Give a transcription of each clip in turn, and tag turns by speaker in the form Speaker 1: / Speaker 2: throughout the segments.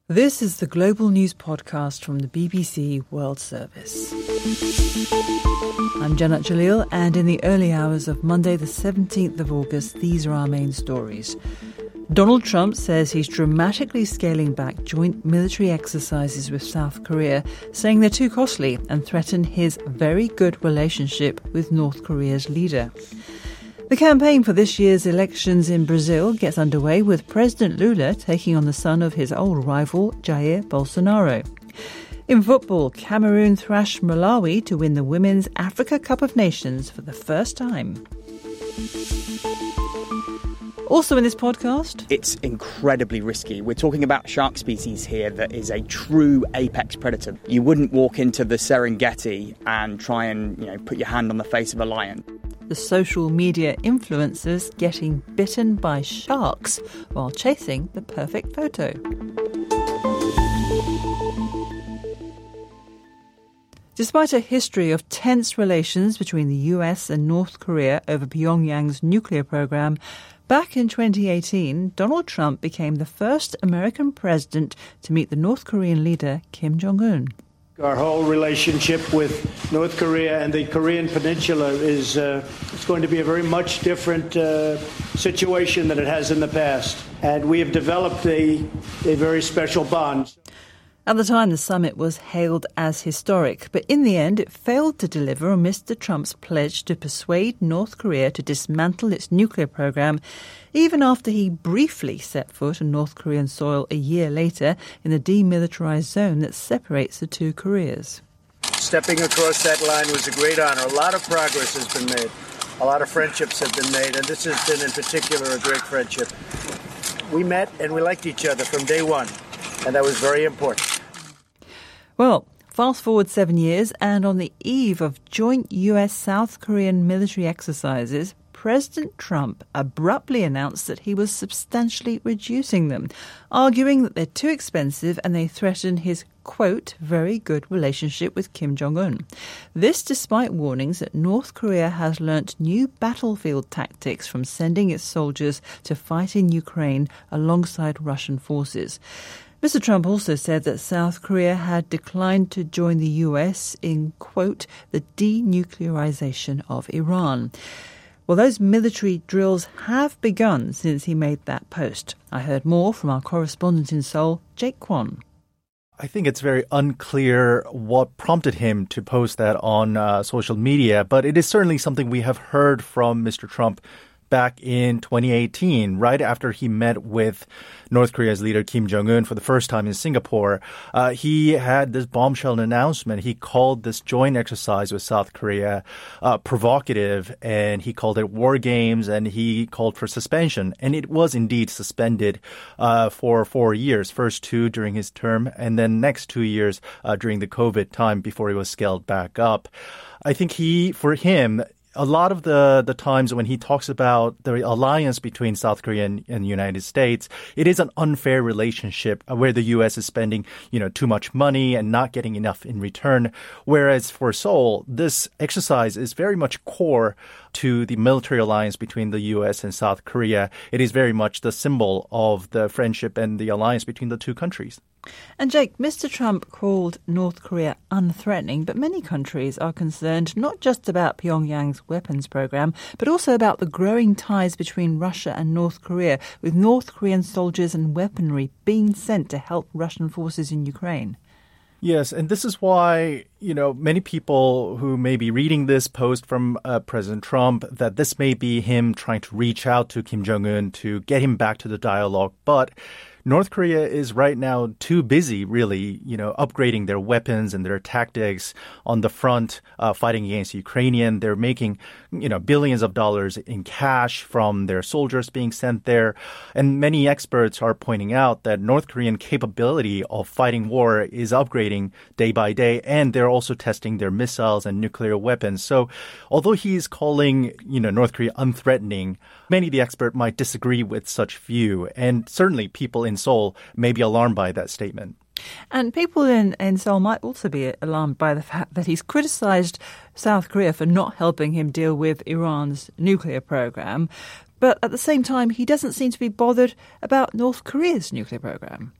Speaker 1: This is the Global News Podcast from the BBC World Service. I'm Janet Jalil, and in the early hours of Monday the 17th of August, these are our main stories. Donald Trump says he's dramatically scaling back joint military exercises with South Korea, saying they're too costly and threaten his very good relationship with North Korea's leader. The campaign for this year's elections in Brazil gets underway with President Lula taking on the son of his old rival, Jair Bolsonaro. In football, Cameroon thrashed Malawi to win the Women's Africa Cup of Nations for the first time. Also in this podcast,
Speaker 2: it's incredibly risky. We're talking about a shark species here that is a true apex predator. You wouldn't walk into the Serengeti and try and, put your hand on the face of a lion.
Speaker 1: The social media influencers getting bitten by sharks while chasing the perfect photo. Despite a history of tense relations between the US and North Korea over Pyongyang's nuclear program, back in 2018, Donald Trump became the first American president to meet the North Korean leader, Kim Jong-un.
Speaker 3: Our whole relationship with North Korea and the Korean Peninsula is it's going to be a very much different situation than it has in the past. And we have developed a very special bond.
Speaker 1: At the time, the summit was hailed as historic, but in the end, it failed to deliver on Mr. Trump's pledge to persuade North Korea to dismantle its nuclear program, even after he briefly set foot on North Korean soil a year later in the demilitarized zone that separates the two Koreas.
Speaker 4: Stepping across that line was a great honor. A lot of progress has been made. A lot of friendships have been made, and this has been in particular a great friendship. We met and we liked each other from day one, and that was very important.
Speaker 1: Well, fast forward 7 years, and on the eve of joint US-South Korean military exercises, President Trump abruptly announced that he was substantially reducing them, arguing that they're too expensive and they threaten his, quote, very good relationship with Kim Jong-un. This despite warnings that North Korea has learnt new battlefield tactics from sending its soldiers to fight in Ukraine alongside Russian forces. Mr. Trump also said that South Korea had declined to join the US in, quote, the denuclearization of Iran. Well, those military drills have begun since he made that post. I heard more from our correspondent in Seoul, Jake Kwon.
Speaker 5: I think it's very unclear what prompted him to post that on social media, but it is certainly something we have heard from Mr. Trump back in 2018, right after he met with North Korea's leader Kim Jong-un for the first time in Singapore. He had this bombshell announcement. He called this joint exercise with South Korea provocative, and he called it war games, and he called for suspension. And it was indeed suspended for 4 years, first 2 during his term, and then next 2 years during the COVID time before it was scaled back up. I think for him, a lot of the times when he talks about the alliance between South Korea and the United States, it is an unfair relationship where the U.S. is spending, too much money and not getting enough in return. Whereas for Seoul, this exercise is very much core to the military alliance between the U.S. and South Korea. It is very much the symbol of the friendship and the alliance between the two countries.
Speaker 1: And Jake, Mr. Trump called North Korea unthreatening, but many countries are concerned not just about Pyongyang's weapons program, but also about the growing ties between Russia and North Korea, with North Korean soldiers and weaponry being sent to help Russian forces in Ukraine.
Speaker 5: Yes, and this is why, many people who may be reading this post from President Trump, that this may be him trying to reach out to Kim Jong-un to get him back to the dialogue. But North Korea is right now too busy, really, upgrading their weapons and their tactics on the front, fighting against Ukrainian. They're making, billions of dollars in cash from their soldiers being sent there. And many experts are pointing out that North Korean capability of fighting war is upgrading day by day, and they're also testing their missiles and nuclear weapons. So although he's calling, North Korea unthreatening, many of the experts might disagree with such view. And certainly people in Seoul may be alarmed by that statement.
Speaker 1: And people in Seoul might also be alarmed by the fact that he's criticized South Korea for not helping him deal with Iran's nuclear program. But at the same time, he doesn't seem to be bothered about North Korea's nuclear program.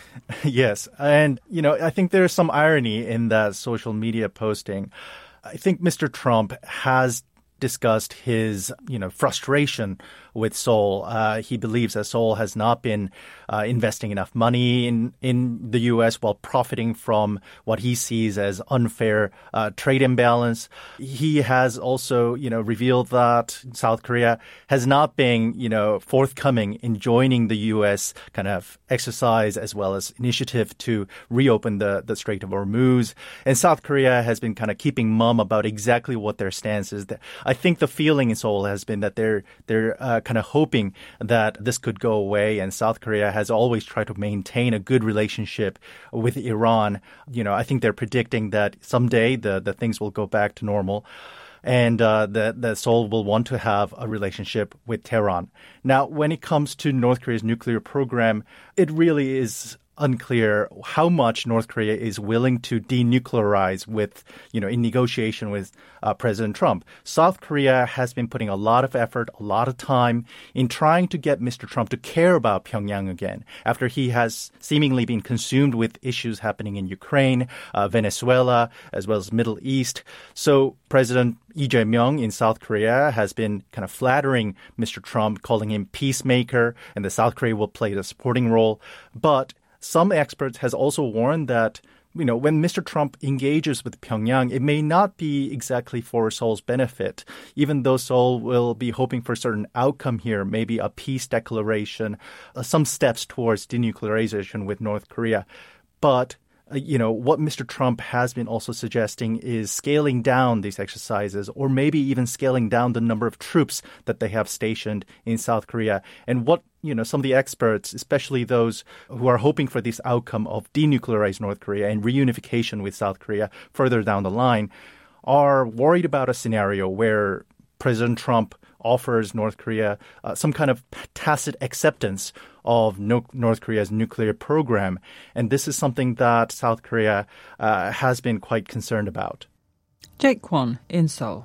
Speaker 5: Yes. And, I think there's some irony in that social media posting. I think Mr. Trump has discussed his, frustration with Seoul. He believes that Seoul has not been investing enough money in the U.S. while profiting from what he sees as unfair trade imbalance. He has also, revealed that South Korea has not been, forthcoming in joining the U.S. kind of exercise as well as initiative to reopen the Strait of Hormuz. And South Korea has been kind of keeping mum about exactly what their stance is. I think the feeling in Seoul has been that they're kind of hoping that this could go away, and South Korea has always tried to maintain a good relationship with Iran. I think they're predicting that someday the things will go back to normal, and that Seoul will want to have a relationship with Tehran. Now, when it comes to North Korea's nuclear program, it really is unclear how much North Korea is willing to denuclearize with, in negotiation with President Trump. South Korea has been putting a lot of effort, a lot of time in trying to get Mr. Trump to care about Pyongyang again after he has seemingly been consumed with issues happening in Ukraine, Venezuela, as well as Middle East. So President Lee Jae-myung in South Korea has been kind of flattering Mr. Trump, calling him peacemaker, and that South Korea will play the supporting role. But some experts has also warned that, when Mr. Trump engages with Pyongyang, it may not be exactly for Seoul's benefit, even though Seoul will be hoping for a certain outcome here, maybe a peace declaration, some steps towards denuclearization with North Korea. But what Mr. Trump has been also suggesting is scaling down these exercises, or maybe even scaling down the number of troops that they have stationed in South Korea. And what, some of the experts, especially those who are hoping for this outcome of denuclearized North Korea and reunification with South Korea further down the line, are worried about a scenario where President Trump offers North Korea some kind of tacit acceptance of North Korea's nuclear program. And this is something that South Korea has been quite concerned about.
Speaker 1: Jake Kwon in Seoul.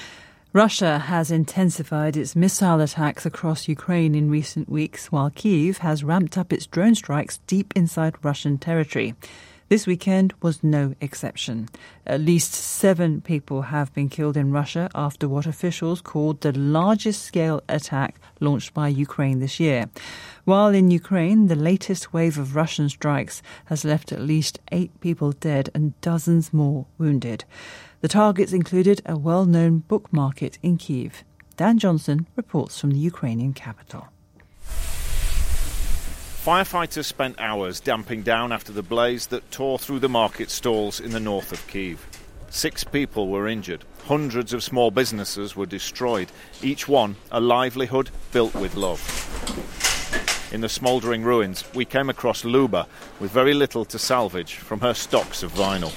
Speaker 1: Russia has intensified its missile attacks across Ukraine in recent weeks, while Kyiv has ramped up its drone strikes deep inside Russian territory. This weekend was no exception. At least 7 people have been killed in Russia after what officials called the largest-scale attack launched by Ukraine this year. While in Ukraine, the latest wave of Russian strikes has left at least 8 people dead and dozens more wounded. The targets included a well-known book market in Kyiv. Dan Johnson reports from the Ukrainian capital.
Speaker 6: Firefighters spent hours damping down after the blaze that tore through the market stalls in the north of Kyiv. 6 people were injured. Hundreds of small businesses were destroyed, each one a livelihood built with love. In the smouldering ruins, we came across Luba with very little to salvage from her stocks of vinyl.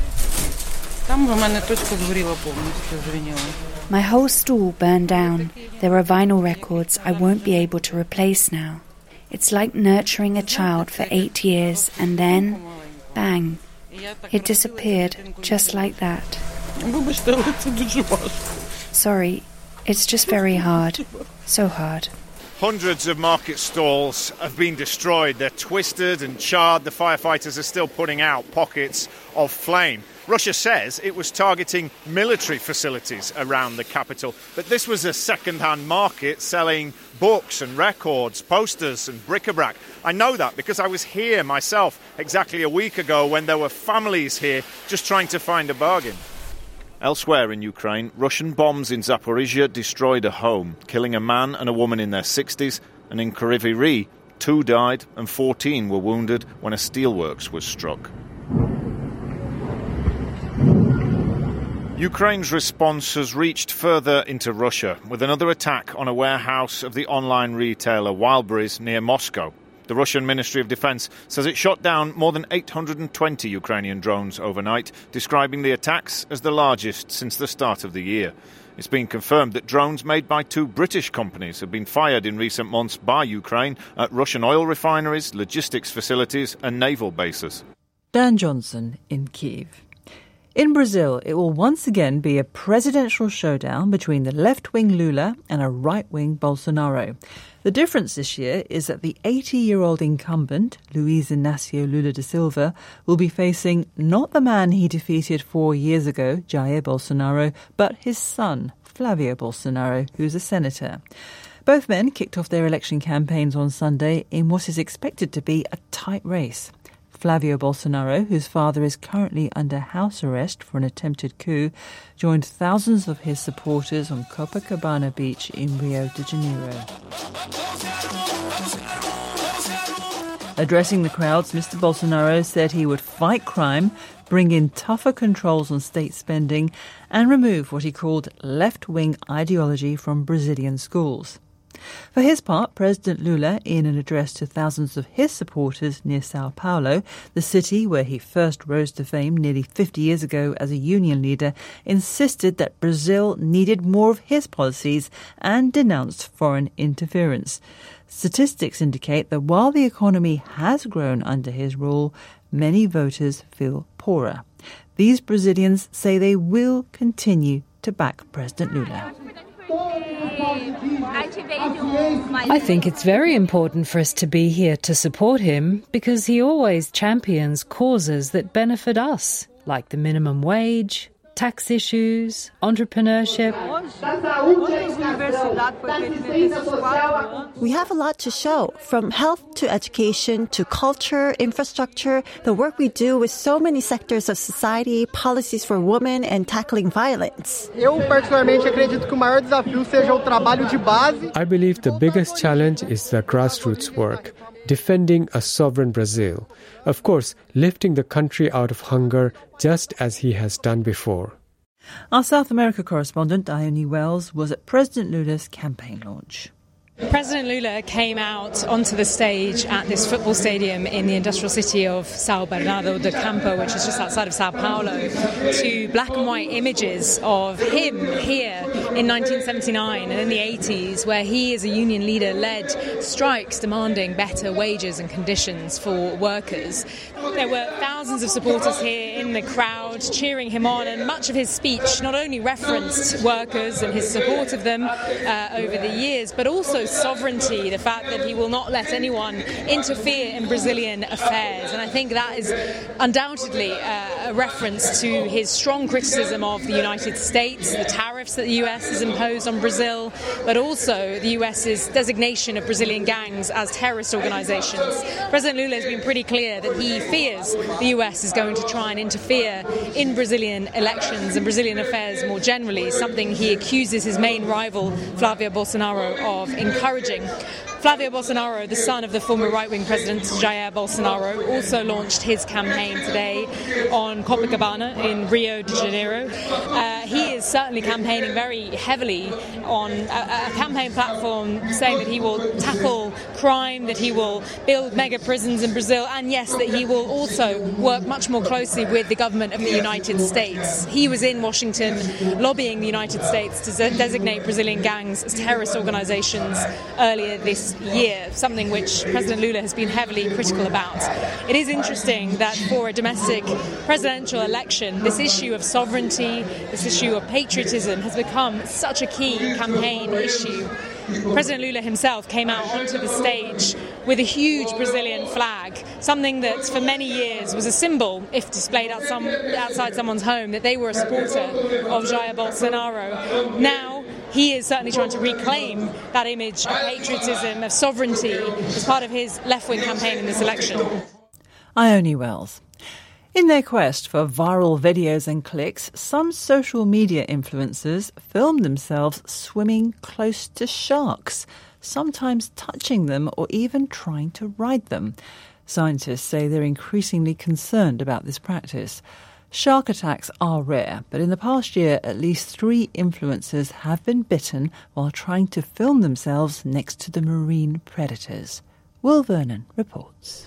Speaker 7: My whole stall burned down. There are vinyl records I won't be able to replace now. It's like nurturing a child for 8 years and then, bang, it disappeared just like that. Sorry, it's just very hard. So hard.
Speaker 6: Hundreds of market stalls have been destroyed. They're twisted and charred. The firefighters are still putting out pockets of flame. Russia says it was targeting military facilities around the capital, but this was a second-hand market selling books and records, posters and bric-a-brac. I know that because I was here myself exactly a week ago when there were families here just trying to find a bargain. Elsewhere in Ukraine, Russian bombs in Zaporizhia destroyed a home, killing a man and a woman in their 60s, and in Kryvyi Rih, 2 died and 14 were wounded when a steelworks was struck. Ukraine's response has reached further into Russia, with another attack on a warehouse of the online retailer Wildberries near Moscow. The Russian Ministry of Defense says it shot down more than 820 Ukrainian drones overnight, describing the attacks as the largest since the start of the year. It's been confirmed that drones made by 2 British companies have been fired in recent months by Ukraine at Russian oil refineries, logistics facilities and naval bases.
Speaker 1: Dan Johnson in Kyiv. In Brazil, it will once again be a presidential showdown between the left-wing Lula and a right-wing Bolsonaro. The difference this year is that the 80-year-old incumbent, Luiz Inácio Lula da Silva, will be facing not the man he defeated 4 years ago, Jair Bolsonaro, but his son, Flavio Bolsonaro, who's a senator. Both men kicked off their election campaigns on Sunday in what is expected to be a tight race. Flavio Bolsonaro, whose father is currently under house arrest for an attempted coup, joined thousands of his supporters on Copacabana Beach in Rio de Janeiro. Addressing the crowds, Mr. Bolsonaro said he would fight crime, bring in tougher controls on state spending, and remove what he called left-wing ideology from Brazilian schools. For his part, President Lula, in an address to thousands of his supporters near Sao Paulo, the city where he first rose to fame nearly 50 years ago as a union leader, insisted that Brazil needed more of his policies and denounced foreign interference. Statistics indicate that while the economy has grown under his rule, many voters feel poorer. These Brazilians say they will continue to back President Lula.
Speaker 8: I think it's very important for us to be here to support him because he always champions causes that benefit us, like the minimum wage, tax issues, entrepreneurship.
Speaker 9: We have a lot to show, from health to education to culture, infrastructure, the work we do with so many sectors of society, policies for women, and tackling violence.
Speaker 10: I believe the biggest challenge is the grassroots work, defending a sovereign Brazil. Of course, lifting the country out of hunger, just as he has done before.
Speaker 1: Our South America correspondent, Ione Wells, was at President Lula's campaign launch.
Speaker 11: President Lula came out onto the stage at this football stadium in the industrial city of São Bernardo do Campo, which is just outside of Sao Paulo, to black and white images of him here in 1979 and in the 80s, where he as a union leader led strikes demanding better wages and conditions for workers. There were thousands of supporters here in the crowd cheering him on, and much of his speech not only referenced workers and his support of them over the years, but also sovereignty, the fact that he will not let anyone interfere in Brazilian affairs. And I think that is undoubtedly a reference to his strong criticism of the United States, the tariffs that the US has imposed on Brazil, but also the US's designation of Brazilian gangs as terrorist organizations. President Lula has been pretty clear that he fears the US is going to try and interfere in Brazilian elections and Brazilian affairs more generally, something he accuses his main rival, Flavio Bolsonaro, of encouraging. Flavio Bolsonaro, the son of the former right-wing president Jair Bolsonaro, also launched his campaign today on Copacabana in Rio de Janeiro. He is certainly campaigning very heavily on a campaign platform saying that he will tackle crime, that he will build mega prisons in Brazil, and yes, that he will also work much more closely with the government of the United States. He was in Washington lobbying the United States to designate Brazilian gangs as terrorist organizations earlier this year, something which President Lula has been heavily critical about. It is interesting that for a domestic presidential election, this issue of sovereignty, this issue of patriotism has become such a key campaign issue. President Lula himself came out onto the stage with a huge Brazilian flag, something that for many years was a symbol, if displayed outside someone's home, that they were a supporter of Jair Bolsonaro. Now, he is certainly trying to reclaim that image of patriotism, of sovereignty, as part of his left-wing campaign in this election.
Speaker 1: Ione Wells. In their quest for viral videos and clicks, some social media influencers film themselves swimming close to sharks, sometimes touching them or even trying to ride them. Scientists say they're increasingly concerned about this practice. Shark attacks are rare, but in the past year, at least 3 influencers have been bitten while trying to film themselves next to the marine predators. Will Vernon reports.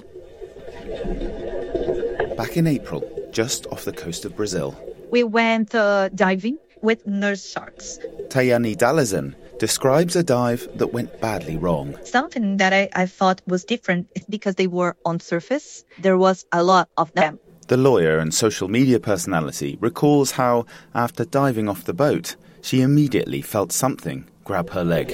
Speaker 12: Back in April, just off the coast of Brazil,
Speaker 13: we went diving with nurse sharks.
Speaker 12: Tayani Dalazan describes a dive that went badly wrong.
Speaker 13: Something that I thought was different is because they were on surface. There was a lot of them.
Speaker 12: The lawyer and social media personality recalls how, after diving off the boat, she immediately felt something grab her leg.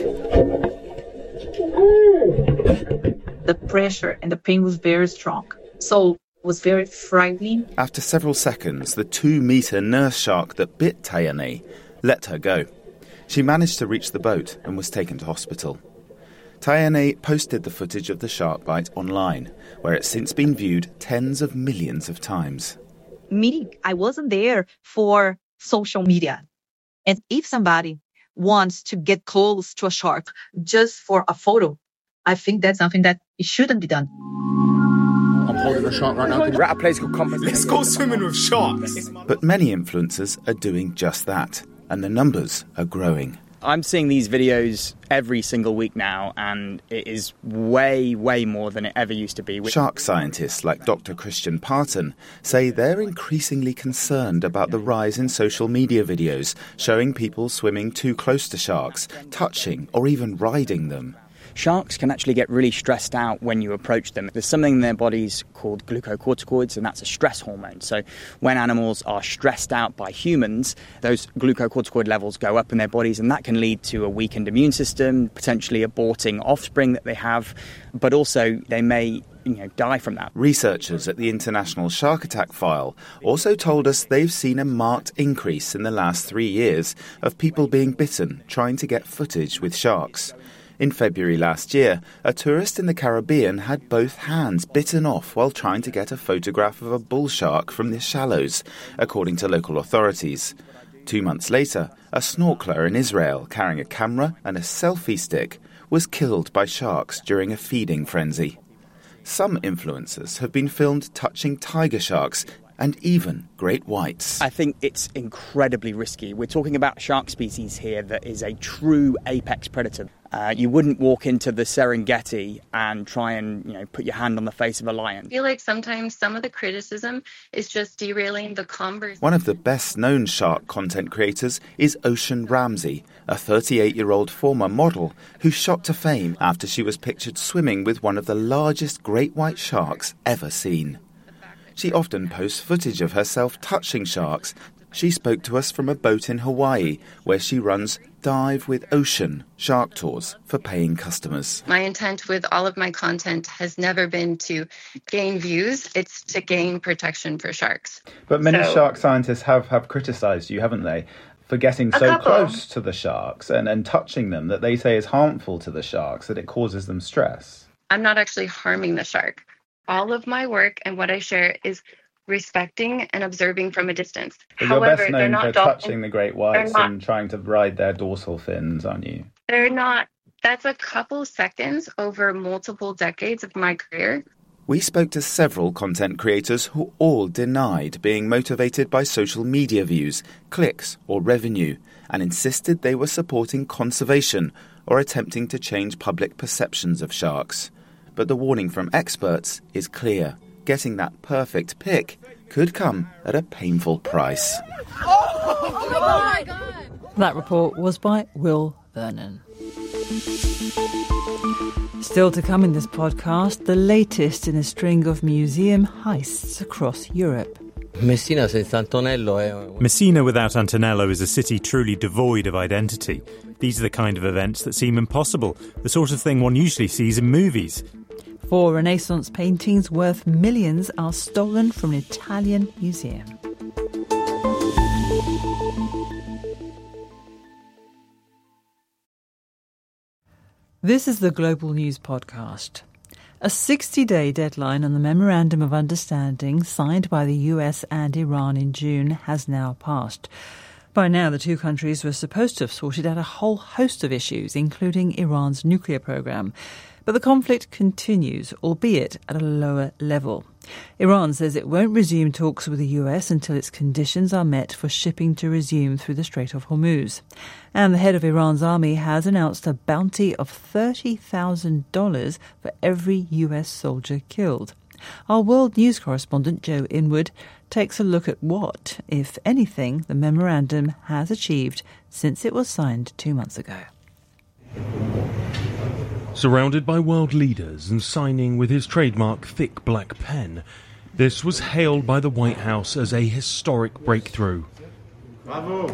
Speaker 14: The pressure and the pain was very strong, so it was very frightening.
Speaker 12: After several seconds, the 2-metre nurse shark that bit Tayane let her go. She managed to reach the boat and was taken to hospital. Tayane posted the footage of the shark bite online, where it's since been viewed tens of millions of times.
Speaker 13: Meaning, I wasn't there for social media. And if somebody wants to get close to a shark just for a photo, I think that's something that it shouldn't be done.
Speaker 2: I'm holding a shark right now. We're at a place called Compass.
Speaker 6: Let's go swimming with sharks.
Speaker 12: But many influencers are doing just that, and the numbers are growing.
Speaker 2: I'm seeing these videos every single week now, and it is way, way more than it ever used to be.
Speaker 12: Shark scientists like Dr. Christian Parton say they're increasingly concerned about the rise in social media videos showing people swimming too close to sharks, touching or even riding them.
Speaker 2: Sharks can actually get really stressed out when you approach them. There's something in their bodies called glucocorticoids, and that's a stress hormone. So when animals are stressed out by humans, those glucocorticoid levels go up in their bodies, and that can lead to a weakened immune system, potentially aborting offspring that they have, but also they may die from that.
Speaker 12: Researchers at the International Shark Attack File also told us they've seen a marked increase in the last 3 years of people being bitten trying to get footage with sharks. In February last year, a tourist in the Caribbean had both hands bitten off while trying to get a photograph of a bull shark from the shallows, according to local authorities. 2 months later, a snorkeler in Israel carrying a camera and a selfie stick was killed by sharks during a feeding frenzy. Some influencers have been filmed touching tiger sharks and even great whites.
Speaker 2: I think it's incredibly risky. We're talking about a shark species here that is a true apex predator. You wouldn't walk into the Serengeti and try and, put your hand on the face of a lion.
Speaker 15: I feel like sometimes some of the criticism is just derailing the conversation.
Speaker 12: One of the best-known shark content creators is Ocean Ramsey, a 38-year-old former model who shot to fame after she was pictured swimming with one of the largest great white sharks ever seen. She often posts footage of herself touching sharks. She spoke to us from a boat in Hawaii, where she runs Dive with Ocean shark tours for paying customers.
Speaker 15: My intent with all of my content has never been to gain views, it's to gain protection for sharks.
Speaker 16: But many shark scientists have criticised you, haven't they, for getting so close to the sharks and touching them that they say is harmful to the sharks, that it causes them stress.
Speaker 15: I'm not actually harming the shark. All of my work and what I share is respecting and observing from a distance.
Speaker 16: But
Speaker 15: However,
Speaker 16: you're best known
Speaker 15: they're not
Speaker 16: for touching the great whites and trying to ride their dorsal fins, aren't you?
Speaker 15: They're not. That's a couple seconds over multiple decades of my career.
Speaker 12: We spoke to several content creators who all denied being motivated by social media views, clicks or revenue, and insisted they were supporting conservation or attempting to change public perceptions of sharks. But the warning from experts is clear. Getting that perfect pic could come at a painful price.
Speaker 1: Oh my God. That report was by Will Vernon. Still to come in this podcast, the latest in a string of museum heists across Europe.
Speaker 17: Messina without Antonello is a city truly devoid of identity. These are the kind of events that seem impossible, the sort of thing one usually sees in movies.
Speaker 1: 4 Renaissance paintings worth millions are stolen from an Italian museum. This is the Global News Podcast. A 60-day deadline on the Memorandum of Understanding signed by the US and Iran in June has now passed. By now, the two countries were supposed to have sorted out a whole host of issues, including Iran's nuclear program. But the conflict continues, albeit at a lower level. Iran says it won't resume talks with the US until its conditions are met for shipping to resume through the Strait of Hormuz. And the head of Iran's army has announced a bounty of $30,000 for every US soldier killed. Our world news correspondent Joe Inwood takes a look at what, if anything, the memorandum has achieved since it was signed 2 months ago.
Speaker 18: Surrounded by world leaders and signing with his trademark thick black pen, This was hailed by the White House as a historic breakthrough.
Speaker 6: Bravo.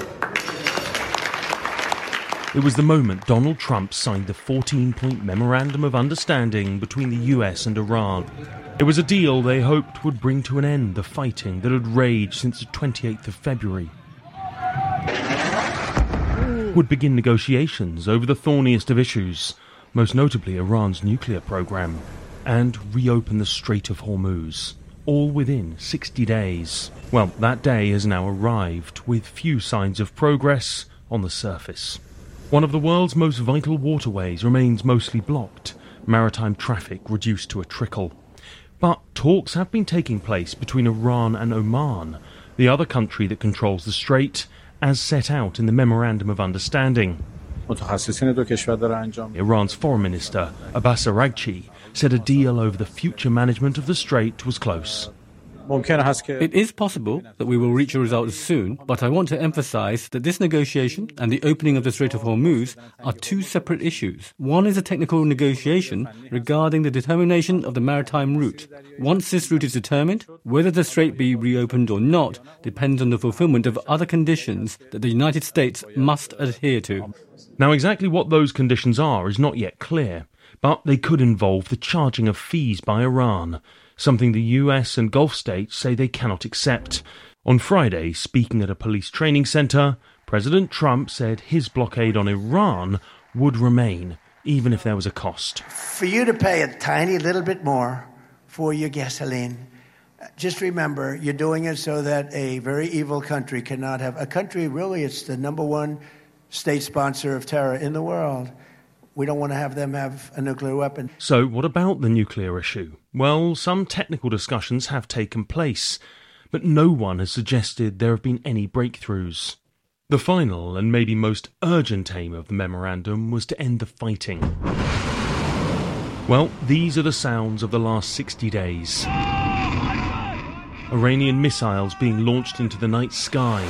Speaker 18: It was the moment Donald Trump signed the 14-point Memorandum of Understanding between the US and Iran. It was a deal they hoped would bring to an end the fighting that had raged since the 28th of February. Would begin negotiations over the thorniest of issues, most notably Iran's nuclear program, and reopen the Strait of Hormuz, all within 60 days. Well, that day has now arrived, with few signs of progress on the surface. One of the world's most vital waterways remains mostly blocked, maritime traffic reduced to a trickle. But talks have been taking place between Iran and Oman, the other country that controls the strait, as set out in the Memorandum of Understanding. Iran's Foreign Minister, Abbas Araghchi, said a deal over the future management of the strait was close.
Speaker 19: It is possible that we will reach a result soon, but I want to emphasize that this negotiation and the opening of the Strait of Hormuz are two separate issues. One is a technical negotiation regarding the determination of the maritime route. Once this route is determined, whether the strait be reopened or not depends on the fulfillment of other conditions that the United States must adhere to.
Speaker 18: Now, exactly what those conditions are is not yet clear, but they could involve the charging of fees by Iran, something the US and Gulf states say they cannot accept. On Friday, speaking at a police training centre, President Trump said his blockade on Iran would remain, even if there was a cost.
Speaker 20: For you to pay a tiny little bit more for your gasoline, just remember, you're doing it so that a very evil country cannot have... A country, really, it's the number one state sponsor of terror in the world. We don't want to have them have a nuclear weapon.
Speaker 18: So what about the nuclear issue? Well, some technical discussions have taken place, but no one has suggested there have been any breakthroughs. The final and maybe most urgent aim of the memorandum was to end the fighting. Well, these are the sounds of the last 60 days. Iranian missiles being launched into the night sky,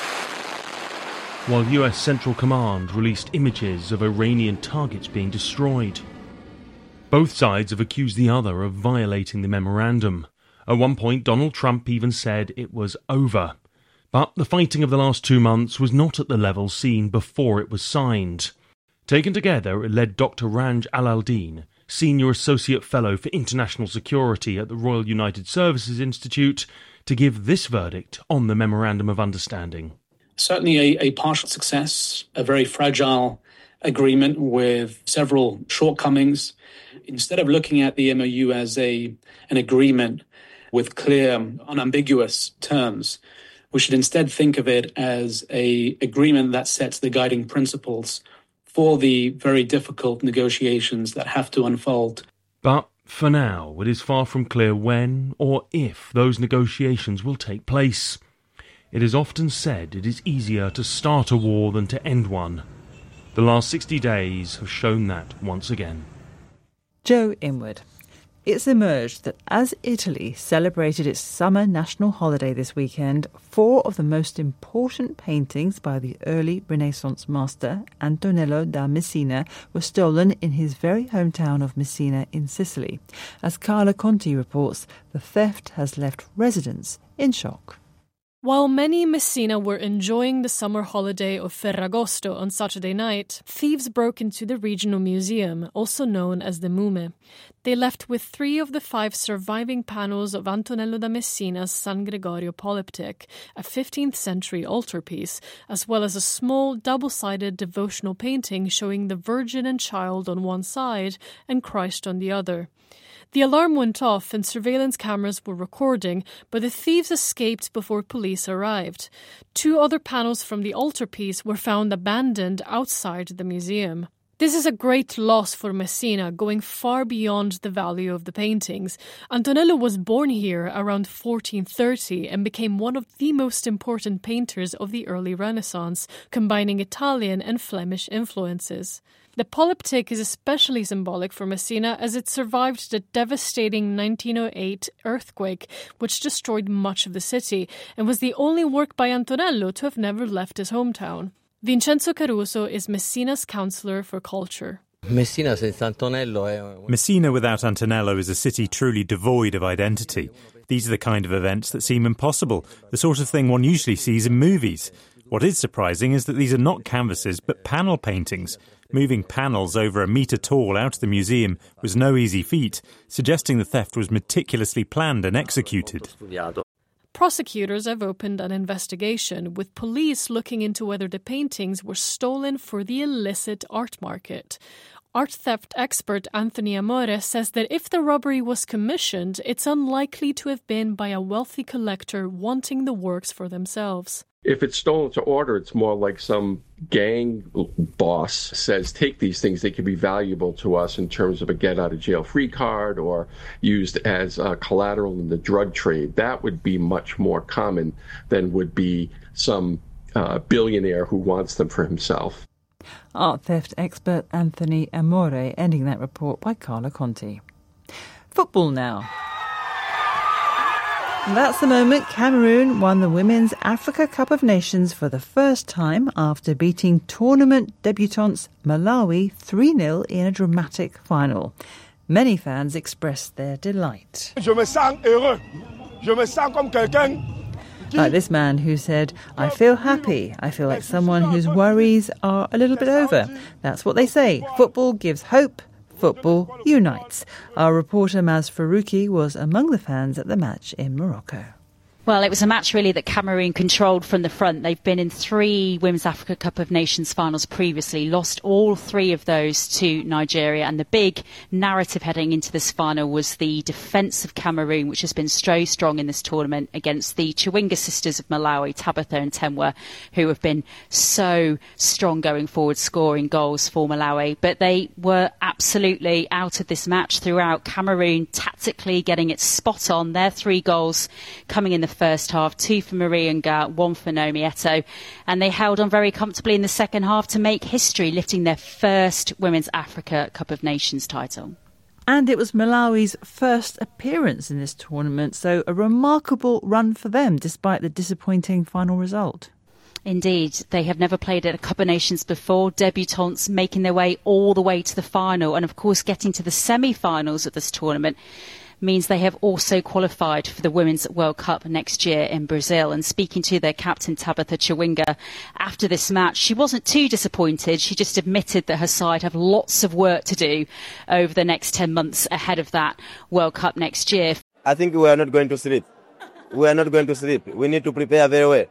Speaker 18: while US Central Command released images of Iranian targets being destroyed. Both sides have accused the other of violating the memorandum. At one point, Donald Trump even said it was over. But the fighting of the last 2 months was not at the level seen before it was signed. Taken together, it led Dr. Ranj Al-Aldin, Senior Associate Fellow for International Security at the Royal United Services Institute, to give this verdict on the Memorandum of Understanding.
Speaker 21: Certainly a partial success, a very fragile agreement with several shortcomings. Instead of looking at the MOU as an agreement with clear, unambiguous terms, we should instead think of it as an agreement that sets the guiding principles for the very difficult negotiations that have to unfold.
Speaker 18: But for now, it is far from clear when or if those negotiations will take place. It is often said it is easier to start a war than to end one. The last 60 days have shown that once again.
Speaker 1: Joe Inwood. It's emerged that as Italy celebrated its summer national holiday this weekend, 4 of the most important paintings by the early Renaissance master Antonello da Messina were stolen in his very hometown of Messina in Sicily. As Carla Conti reports, the theft has left residents in shock.
Speaker 22: While many in Messina were enjoying the summer holiday of Ferragosto on Saturday night, thieves broke into the regional museum, also known as the Mume. They left with 3 of the 5 surviving panels of Antonello da Messina's San Gregorio Polyptych, a 15th century altarpiece, as well as a small double-sided devotional painting showing the Virgin and Child on one side and Christ on the other. The alarm went off and surveillance cameras were recording, but the thieves escaped before police arrived. 2 other panels from the altarpiece were found abandoned outside the museum. This is a great loss for Messina, going far beyond the value of the paintings. Antonello was born here around 1430 and became one of the most important painters of the early Renaissance, combining Italian and Flemish influences. The polyptych is especially symbolic for Messina as it survived the devastating 1908 earthquake, which destroyed much of the city, and was the only work by Antonello to have never left his hometown. Vincenzo Caruso is Messina's councillor for culture.
Speaker 17: Messina without Antonello is a city truly devoid of identity. These are the kind of events that seem impossible, the sort of thing one usually sees in movies. What is surprising is that these are not canvases but panel paintings. Moving panels over a metre tall out of the museum was no easy feat, suggesting the theft was meticulously planned and executed.
Speaker 22: Prosecutors have opened an investigation, with police looking into whether the paintings were stolen for the illicit art market. Art theft expert Anthony Amore says that if the robbery was commissioned, it's unlikely to have been by a wealthy collector wanting the works for themselves.
Speaker 3: If it's stolen to order, it's more like some gang boss says, take these things, they could be valuable to us in terms of a get-out-of-jail-free card or used as collateral in the drug trade. That would be much more common than would be some billionaire who wants them for himself.
Speaker 1: Art theft expert Anthony Amore, ending that report by Carla Conti. Football now. That's the moment Cameroon won the Women's Africa Cup of Nations for the first time after beating tournament debutants Malawi 3-0 in a dramatic final. Many fans expressed their delight.
Speaker 4: Je me sens heureux. Je me sens comme quelqu'un.
Speaker 1: Like this man who said, I feel happy. I feel like someone whose worries are a little bit over. That's what they say. Football gives hope. Football unites. Our reporter Maz Farouki was among the fans at the match in Morocco.
Speaker 23: Well, it was a match really that Cameroon controlled from the front. They've been in 3 Women's Africa Cup of Nations finals previously, lost all 3 of those to Nigeria. And the big narrative heading into this final was the defence of Cameroon, which has been so strong in this tournament against the Chawinga sisters of Malawi, Tabitha and Temwa, who have been so strong going forward, scoring goals for Malawi. But they were absolutely out of this match throughout. Cameroon tactically getting it spot on. Their 3 goals coming in the first half, 2 for Marie Nga, 1 for Naomi Eto'o, and they held on very comfortably in the second half to make history, lifting their first Women's Africa Cup of Nations title.
Speaker 1: And it was Malawi's first appearance in this tournament, so a remarkable run for them despite the disappointing final result.
Speaker 23: Indeed, they have never played at a Cup of Nations before, debutantes making their way all the way to the final, and of course getting to the semi-finals of this tournament means they have also qualified for the Women's World Cup next year in Brazil. And speaking to their captain Tabitha Chawinga after this match, she wasn't too disappointed. She just admitted that her side have lots of work to do over the next 10 months ahead of that World Cup next year.
Speaker 24: I think we are not going to sleep. We are not going to sleep. We need to prepare very well.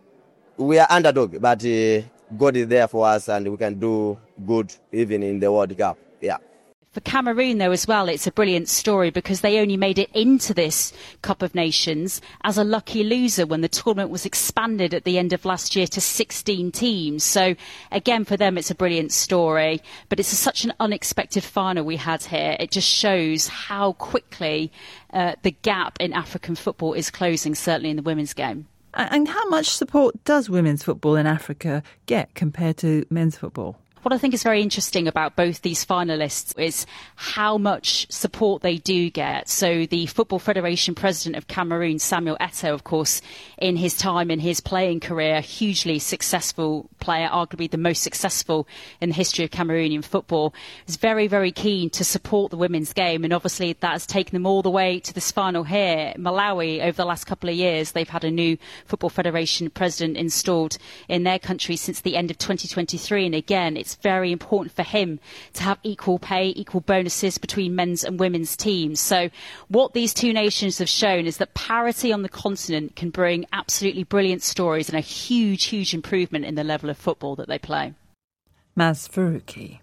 Speaker 24: We are underdog, but God is there for us and we can do good even in the World Cup. Yeah.
Speaker 23: For Cameroon, though, as well, it's a brilliant story because they only made it into this Cup of Nations as a lucky loser when the tournament was expanded at the end of last year to 16 teams. So, again, for them, it's a brilliant story. But it's such an unexpected final we had here. It just shows how quickly the gap in African football is closing, certainly in the women's game.
Speaker 1: And how much support does women's football in Africa get compared to men's football?
Speaker 23: What I think is very interesting about both these finalists is how much support they do get. So the Football Federation president of Cameroon, Samuel Eto'o, of course, in his time, in his playing career, hugely successful player, arguably the most successful in the history of Cameroonian football, is very, very keen to support the women's game. And obviously that has taken them all the way to this final here. Malawi, over the last couple of years, they've had a new Football Federation president installed in their country since the end of 2023. And again, it's very important for him to have equal pay, equal bonuses between men's and women's teams. So what these two nations have shown is that parity on the continent can bring absolutely brilliant stories and a huge, huge improvement in the level of football that they play.
Speaker 1: Maz Farouki.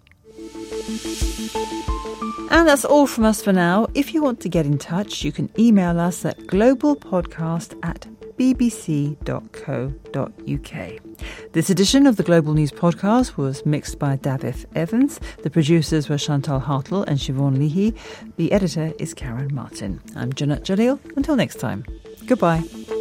Speaker 1: And that's all from us for now. If you want to get in touch, you can email us at globalpodcast@bbc.co.uk. This edition of the Global News Podcast was mixed by Davith Evans. The producers were Chantal Hartle and Siobhan Leahy. The editor is Karen Martin. I'm Janat Jalil. Until next time, goodbye.